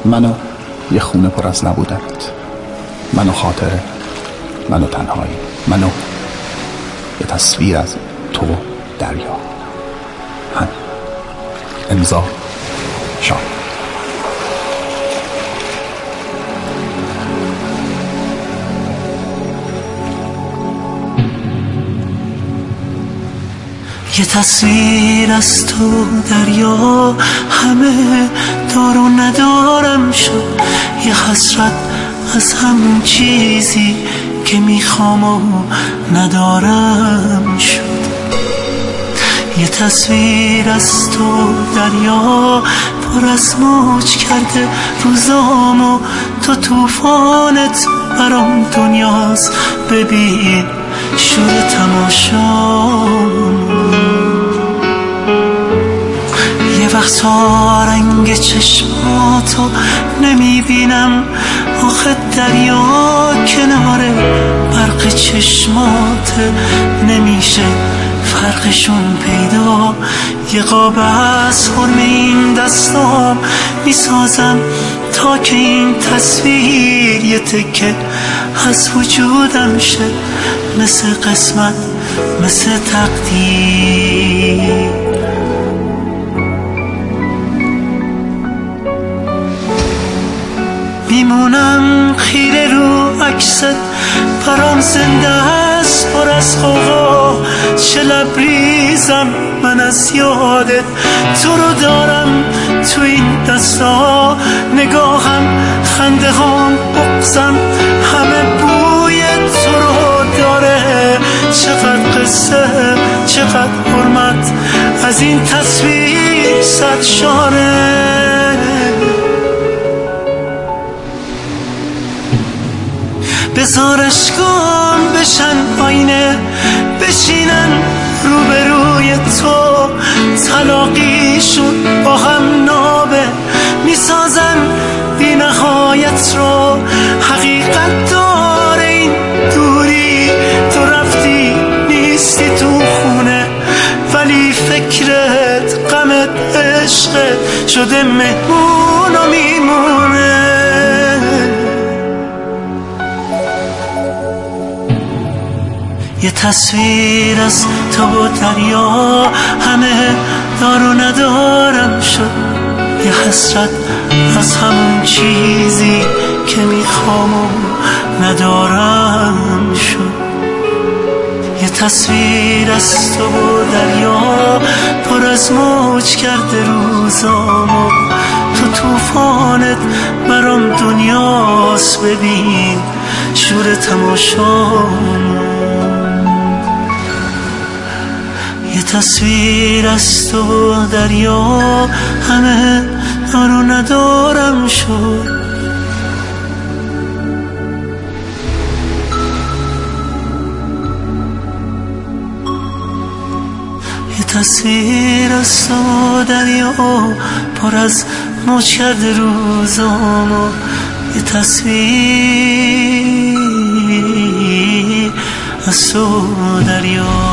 منو یه خونه پر از نبودنت، منو خاطره، منو تنهایی، منو یه تصویر از تو دریا. هم امضا شام. یه تصویر از تو دریا، همه دار و ندارم شد. یه حسرت از همون چیزی که میخوام و ندارم شد. یه تصویر از تو دریا، پر از موج کرده روزام و تو توفانت برام دنیاست. ببین شور تماشام. یه وقتا رنگ چشماتو نمیبینم، آخه دریا کنار برق چشمات نمیشه فرقشون پیدا. یه قاب از حرم این دستام میسازم تا که این تصویر یه تکه از وجودم شه، مثل قسمت، مثل تقدیر. میمونم خیره رو عکست، برام زنده است پر از غوغا. چه لبریزم من از یادت، تو رو دارم تو این دستا. نگاهم، خنده هام، بغضم، همه بوی تو رو داره. چقدر قصه، چقدر حرمت از این تصویر صد شانه. بذار اشکام بشن آینه، بشینن روبروی تو. تلاقیشون با هم نابه، میسازن بی نهایت رو. حقیقت داره این دوری، تو رفتی نیستی تو خونه، ولی فکرت، غمت، عشقت شده مهمون و میمونه. یه تصویر از تو و دریا، همه دار و ندارم شد. یه حسرت از همون چیزی که میخوام و ندارم شد. یه تصویر از تو و دریا، پر از موج کرده روزامو. تو توفانت برام دنیاست. ببین شور تماشام. یه تصویر از تو دریا، همه دار و ندارم شد. یه تصویر از تو دریا، پر از موج کرده روزامو. یه تصویر از تو دریا.